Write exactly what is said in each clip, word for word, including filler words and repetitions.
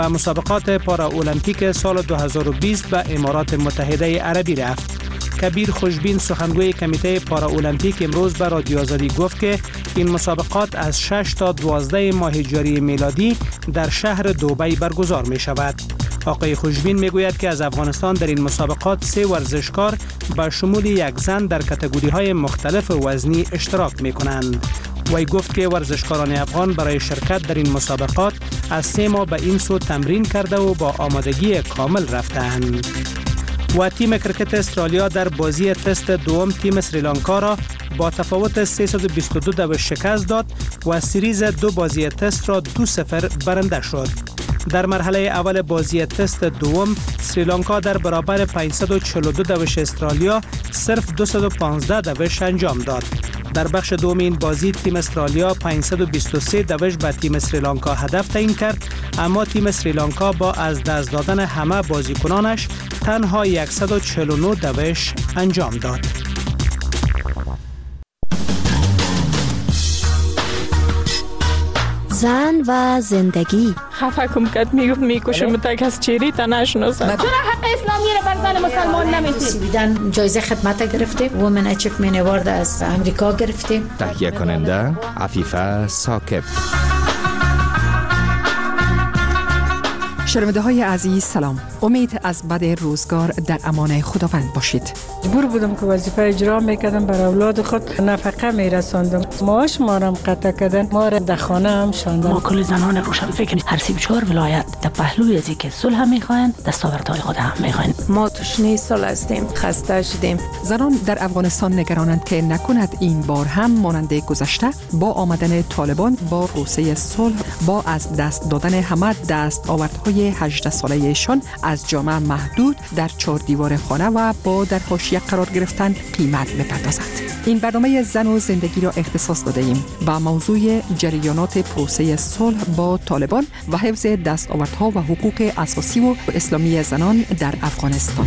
و مسابقات پارا المپیک سال دو هزار و بیست به امارات متحده عربی رفت. کبیر خوشبین سخنگوی کمیته پارا المپیک امروز به رادیو آزادی گفت که این مسابقات از شش تا دوازده ماه جاری میلادی در شهر دبی برگزار می شود. آقای خوشبین می گوید که از افغانستان در این مسابقات سه ورزشکار به شمول یک زن در کاتگوری های مختلف وزنی اشتراک می کنند. وی گفت که ورزشکاران افغان برای شرکت در این مسابقات از سه ماه به این سو تمرین کرده و با آمادگی کامل رفتند. و تیم کرکت استرالیا در بازی تست دوم تیم سریلانکا را با تفاوت سیصد و بیست و دو دوش شکست داد و سریز دو بازی تست را دو صفر برنده شد. در مرحله اول بازی تست دوم سریلانکا در برابر پانصد و چهل و دو دوش استرالیا صرف دویست و پانزده دوش انجام داد. در بخش دوم این بازی تیم استرالیا پانصد و بیست و سه دوش به تیم سریلانکا هدف تعیین کرد، اما تیم سریلانکا با از دست دادن همه بازیکنانش تنها صد و چهل و نه دوش انجام داد. زن و زندگی. خفه کم کد میگفت میکشم تا کس چیری تا نشناسم. چرا حق اسلامی رو بر زن مسلمان نمیتید؟ بیدن جایزه خدمت گرفتیم، وومن اچیومنت اوارد از امریکا گرفتیم. تهیه کننده عفیفه ثاقب. شنونده های عزیز سلام. امید از بد روزگار در امان خداوند باشید. مجبور بودم که وظیفه اجرا میکردم، بر اولاد خود نفقه میرساندم. معاش ما را قطع کردن، ما را در خانه هم شاندن. ما کل زنان روشن فکر هر سی و چهار ولایت در پهلوی از که صلح میخواین، دستاوردهای خود هم میخواین. ما تشنه سال هستیم، خسته شدیم. زنان در افغانستان نگرانند که نکند این بار هم مانند گذشته با آمدن طالبان با روسیه صلح با از دست دادن همه دستاوردهای هجده ساله ایشان از جامعه محدود در چهار دیوار خانه و با در حاشیه قرار گرفتن قیمت بپردازد. این برنامه زن و زندگی را اختصاص داده ایم با موضوع جریانات پروسه صلح با طالبان و حفظ دستاوردها و حقوق اساسی و اسلامی زنان در افغانستان.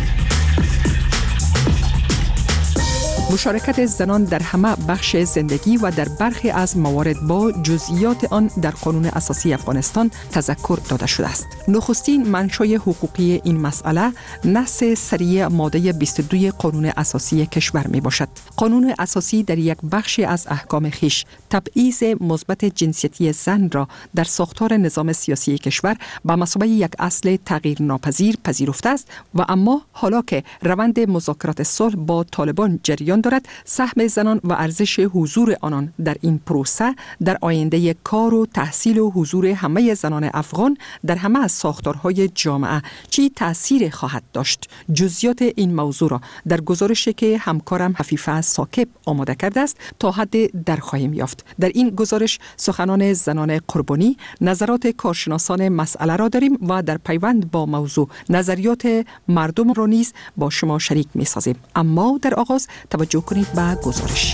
مشارکت زنان در همه بخش زندگی و در برخی از موارد با جزئیات آن در قانون اساسی افغانستان تذکر داده شده است. نخستین منشأ حقوقی این مسئله نص سریع ماده بیست و دو قانون اساسی کشور می باشد. قانون اساسی در یک بخش از احکام خیش تبعیض مثبت جنسیتی زن را در ساختار نظام سیاسی کشور به مثابه یک اصل تغییر ناپذیر پذیرفته است و اما حالا که روند مذاکرات صلح با طالبان جریان دارد، سهم زنان و ارزش حضور آنان در این پروسه در آینده کار و تحصیل و حضور همه زنان افغان در همه از ساختارهای جامعه چی تأثیر خواهد داشت. جزئیات این موضوع را در گزارشی که همکارم عفیفه ثاقب آماده کرده است تا حد در خواهیم یافت. در این گزارش سخنان زنان قربانی، نظرات کارشناسان مسئله را داریم و در پیوند با موضوع نظریات مردم را نیز با شما شریک می سازیم. اما در آغاز توجه کنید به گزارش.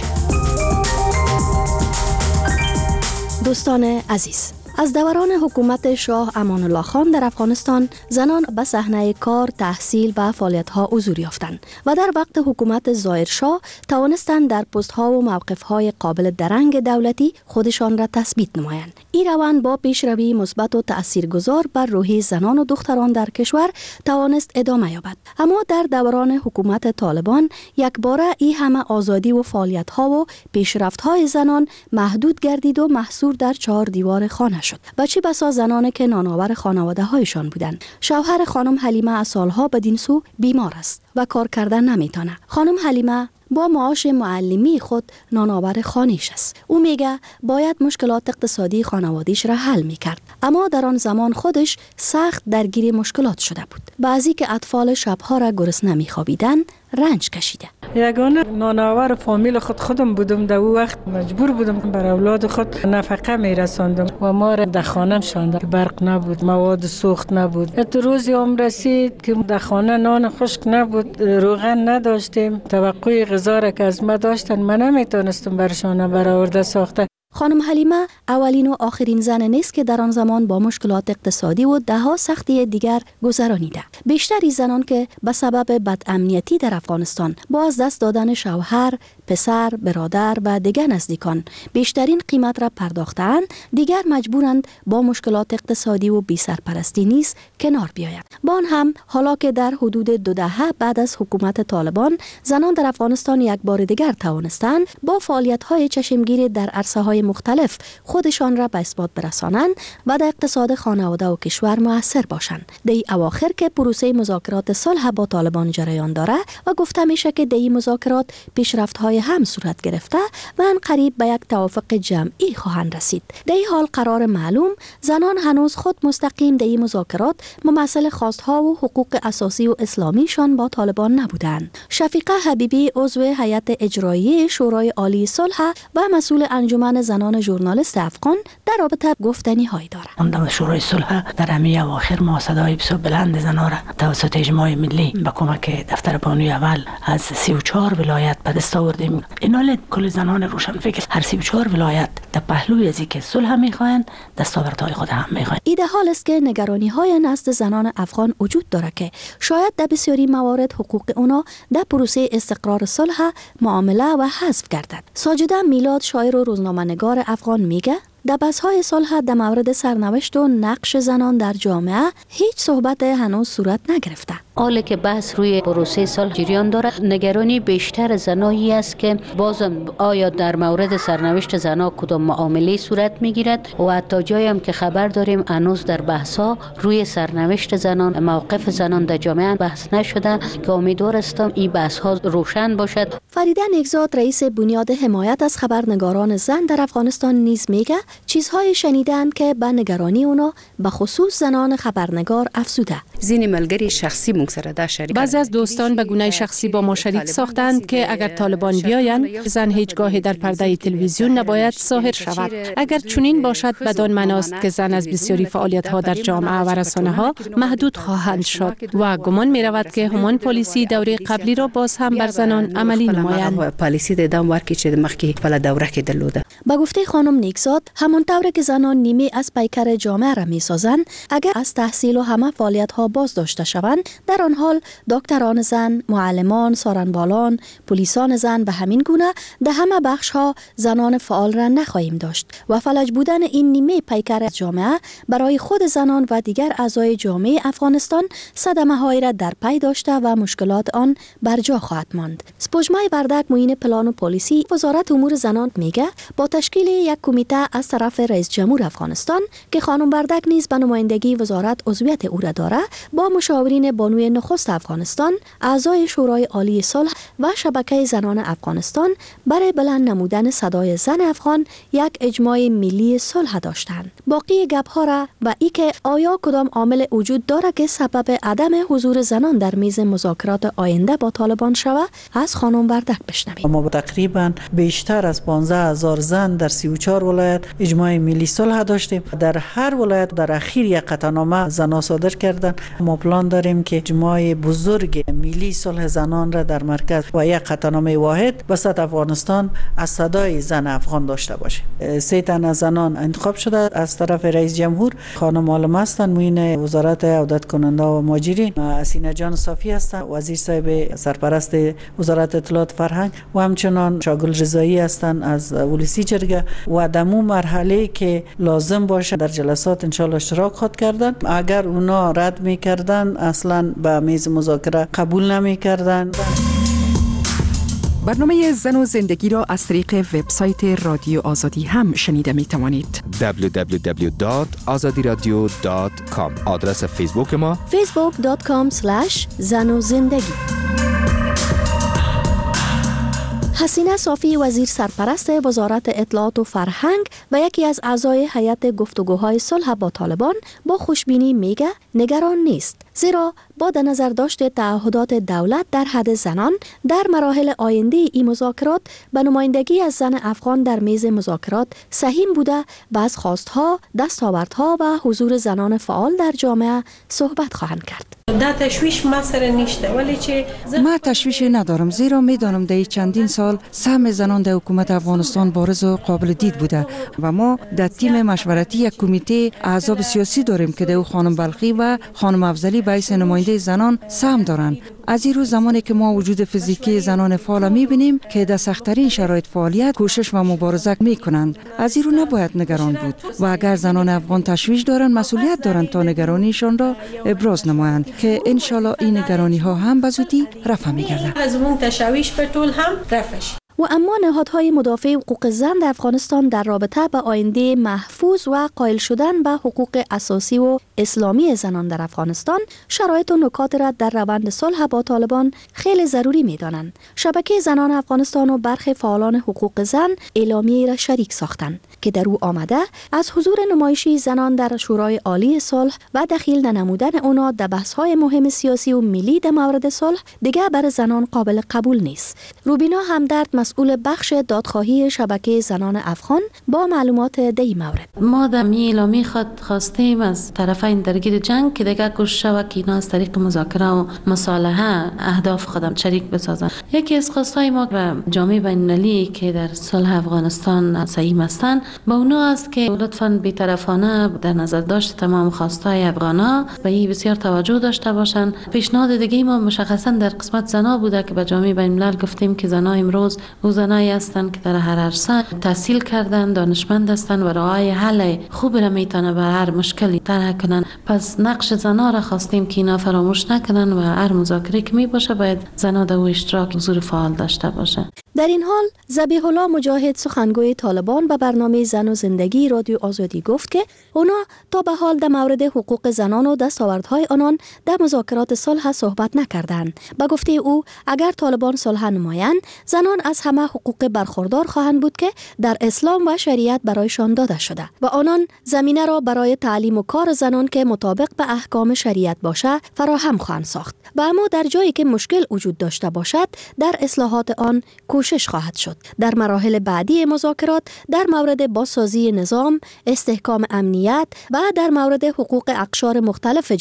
دوستان عزیز، از دوران حکومت شاه امان الله خان در افغانستان زنان به صحنه کار، تحصیل و فعالیت‌ها حضور یافتند و در وقت حکومت ظاهر شاه توانستند در پست‌ها و موقف‌های قابل درنگ دولتی خودشان را تثبیت نمایند. این روند با پیشروی مثبت و تاثیرگذار بر روحی زنان و دختران در کشور توانست ادامه یابد. اما در دوران حکومت طالبان یک باره این همه آزادی و فعالیت‌ها و پیشرفت‌های زنان محدود گردید و محصور در چهار دیوار خانه شد. و چه بسا زنانی که نانآور خانواده هایشان بودند. شوهر خانم حلیمه از سالها بدین سو بیمار است و کار کردن نمیتونه. خانم حلیمه با معاش معلمی خود نانآور خانیش است. او میگه باید مشکلات اقتصادی خانوادیش را حل میکرد، اما در آن زمان خودش سخت درگیر مشکلات شده بود. بعضی که اطفال شبها را گرسنه میخوابیدن رنج کشیده. یگانه نانآور فامیل خود خودم بودم. در او وقت مجبور بودم که بر اولاد خود نفقه میرساندم و ما را در خانم شاندم که برق نبود، مواد سوخت نبود. ات روزی هم رسید که در خانه نان خشک نبود، روغن نداشتیم. توقع غذا را که از ما داشتن من نمیتونستم برشان برآورده ساخته. خانم حلیمه اولین و آخرین زن نیست که در آن زمان با مشکلات اقتصادی و دهها سختی دیگر گذرانیده. بیشتری زنان که به سبب بدامنیتی در افغانستان با از دست دادن شوهر، پسر، برادر و دیگر نزدیکان بیشترین قیمت را پرداختند، دیگر مجبورند با مشکلات اقتصادی و بی سرپرستی نیز کنار بیایند. با آن هم حالا که در حدود دو دهه بعد از حکومت طالبان زنان در افغانستان یک بار دیگر توانستند با فعالیت‌های چشمگیر در عرصه‌های مختلف خودشان را به اثبات برسانند و در اقتصاد خانواده و کشور مؤثر باشند. در اواخر که پروسه مذاکرات صلح با طالبان جریان داره و گفته میشه که در مذاکرات پیشرفت‌های هم صورت گرفته و ان قریب به یک توافق جمعی خواهند رسید. در این حال قرار معلوم زنان هنوز خود مستقیم در این مذاکرات ممثل خواستها و حقوق اساسی و اسلامیشان با طالبان نبودند. شفیقه حبیبی عضو هیئت اجرایی شورای عالی صلح و مسئول انجمن زنان ژورنالیست افغان در رابطه گفتنی هایی دارد. اون شورای صلح در همه اواخر ما صدای بسیار بلند زنان را توسط اجماع ملی با کمک دفتر بانوی اول از سی و چهار ولایت به دست آوردیم. اینال کل زنان روشنفکر هر سی و چهار ولایت در پهلوی از اینکه صلح میخواهند دستاوردهای خود هم میخواهند. ایده حال است که نگرانی های نزد زنان افغان وجود دارد که شاید در بسیاری موارد حقوق اونا در پروسه استقرار صلح معامله و حذف گردد. ساجده میلاد شاعر و روزنامه‌نگار افغان میگه در بحث‌های صلح در مورد سرنوشت و نقش زنان در جامعه هیچ صحبت هنوز صورت نگرفته. حالا که بحث روی پروسه صلح جریان دارد، نگرانی بیشتر زنایی است که بازم آیا در مورد سرنوشت زنان کدام معامله صورت میگیرد و حتی جایی هم که خبر داریم هنوز در بحث‌ها روی سرنوشت زنان، موقف زنان در جامعه بحث نشده که امیدوار هستم این بحث‌ها روشن باشد. فریده نیکزاد رئیس بنیاد حمایت از خبرنگاران زن در افغانستان نیز میگه چیزهای شنیدند که به نگرانی اونا به خصوص زنان خبرنگار افزوده. زین ملګری شخصی موږ سره دا شریک. بعضی از دوستان به گونه شخصی با ما شریک ساختند که اگر طالبان بیایند زن هیچگاه در پرده تلویزیون نباید ظاهر شود. اگر چنین باشد بدان معناست که زن از بسیاری فعالیت‌ها در جامعه و رسانه‌ها محدود خواهند شد و گمان می‌رود که همان پالیسی دوره قبلی را باز هم بر زنان عملی نمایند. پالیسی د دام ورکی چې مخکې په دوره کې درلوده. با گفته خانم نیکزاد همانطور که زنان نیمه از پیکر جامعه را می‌سازند، اگر از تحصیل و همه فعالیت‌ها باز داشته شوند، در آن حال دکتران زن، معلمان، سارنبالان، پلیسان زن به همین گونه در همه بخش‌ها زنان فعال را نخواهیم داشت و فلج بودن این نیمه پیکر جامعه برای خود زنان و دیگر اعضای جامعه افغانستان صدمه‌هایی را در پی داشته و مشکلات آن بر جا خواهد ماند. سپوجمای وردک معین پلان و پلیسی وزارت امور زنان میگه با تشکیل یک کمیته از طرف رئیس جمهور افغانستان که خانم وردک نیز به نمایندگی وزارت عضویت او را داره، با مشاورین بانوی نخست افغانستان، اعضای شورای عالی صلح و شبکه زنان افغانستان برای بلند نمودن صدای زن افغان یک اجماع ملی صلح داشتند. باقی گپ‌ها را و ای که آیا کدام عامل وجود داره که سبب عدم حضور زنان در میز مذاکرات آینده با طالبان شود از خانم وردک بشنویم. ما تقریبا بیشتر از پانزده هزار زن در سی و چهار ولایت اجماع ملی صلح داشتیم. در هر ولایت در اخیر یک قطعنامه زنان صادر کردن. ما پلان داریم که اجماع بزرگ ملی صلح زنان را در مرکز و یک قطعنامه واحد وسط افغانستان از صدای زن افغان داشته باشه. سه تن از زنان انتخاب شده از طرف رئیس جمهور. خانم عالم هستند معین وزارت عودت کننده و مهاجرین، اسینه جان صافی هستند وزیر صاحب سرپرست وزارت اطلاعات فرهنگ و همچنان شاگل رضایی هستند از ولسی جرگه و دمو مرحله که لازم باشه در جلسات ان شاء الله اشتراک خود کردن. اگر اونا رد میکردن اصلا به میز مذاکره قبول نمیکردن. برنامه زن و زندگی را از طریق وبسایت رادیو آزادی هم شنیده می توانید. دبلیو دبلیو دبلیو دات آزادی رادیو دات کام. آدرس فیسبوک ما فیسبوک دات کام اسلش زن و زندگی. حسینه صافی وزیر سرپرست وزارت اطلاعات و فرهنگ و یکی از اعضای هیئت گفتگوهای صلح با طالبان با خوشبینی میگه نگران نیست، زیرا با در نظر داشت تعهدات دولت در حد زنان در مراحل آینده این مذاکرات به نمایندگی از زن افغان در میز مذاکرات سهیم بوده و از خواستها، دستاوردها و حضور زنان فعال در جامعه صحبت خواهند کرد. ده تشویش ما سر نیشته، ولی چه ما تشویش ندارم، زیرا میدانم در چندین سال سهم زنان در حکومت افغانستان بارز و قابل دید بوده و ما در تیم مشورتی یک کمیته احزاب سیاسی داریم که در خانم بلخی و خانم افضلی به حیث نماینده زنان سهم دارند. از این روز زمانی که ما وجود فیزیکی زنان فعال می‌بینیم که در سخت‌ترین شرایط فعالیت، کوشش و مبارزه می‌کنند، از این رو نباید نگران بود و اگر زنان افغان تشویش دارند، مسئولیت دارند تا نگرانیشان را ابراز نمایند که ان شاءالله این نگرانی‌ها هم به زودی رفع می‌گردد. از اون تشویش به طول هم رفعش. و اما نهادهای مدافع حقوق زن در افغانستان در رابطه با آینده محفوظ و قائل شدن به حقوق اساسی و اسلامی زنان در افغانستان شرایط و نکات را در روند صلح با طالبان خیلی ضروری می دانند. شبکه زنان افغانستان و برخی فعالان حقوق زن اعلامیه را شریک ساختند که در او آمده از حضور نمایشی زنان در شورای عالی صلح و دخیل ننمودن اونا در بحث‌های مهم سیاسی و ملی در مورد صلح دیگر بر زنان قابل قبول نیست. روبینا همدرد مسئول بخش دادخواهی شبکه زنان افغان با معلومات دی مورد. ما در می اعلامیه خود خواستیم از طرفین درگیر جنگ که دیگر کوشش شود که اینا از طریق مذاکره و مصالحه اهداف خودم شریک بسازند. یکی از خواستهای ما و جامعه بین‌المللی که در صلح افغانستان سعیم هستند با اونا است که لطفاً بی‌طرفانه در نظر داشت تمام خواستهای افغانا و این بسیار توجه داشته باشند. پیشنهاد دیگه ما مشخصاً در قسمت زنا بوده که به جامعه بین‌الملل گفتیم که زنا امروز او زنایی هستند که در هر عرصه تحصیل کردن، دانشمند هستند و راه حل خوب را میتونه به هر مشکلی طرح کنن. پس نقش زنا را خواستیم که اینا فراموش نکنن و هر مذاکره که می باشه باید زنا در او اشتراک حضور فعال داشته باشه. در این حال ذبیح الله مجاهد سخنگوی طالبان به برنامه زن و زندگی رادیو آزادی گفت که اونا تا به حال در مورد حقوق زنان و دستاوردهای آنان در مذاکرات صلح صحبت نکردند. به گفته او اگر طالبان صلح نمایند زنان از همه حقوق برخوردار خواهند بود که در اسلام و شریعت برایشان داده شده و آنان زمینه را برای تعلیم و کار زنان که مطابق به احکام شریعت باشه فراهم خواهند ساخت و اما در جایی که مشکل وجود داشته باشد در اصلاحات آن کوشش خواهد شد. در مراحل بعدی مذاکرات در مورد بازسازی نظام، استحکام امنیت و در مورد حقوق اقشار مختلف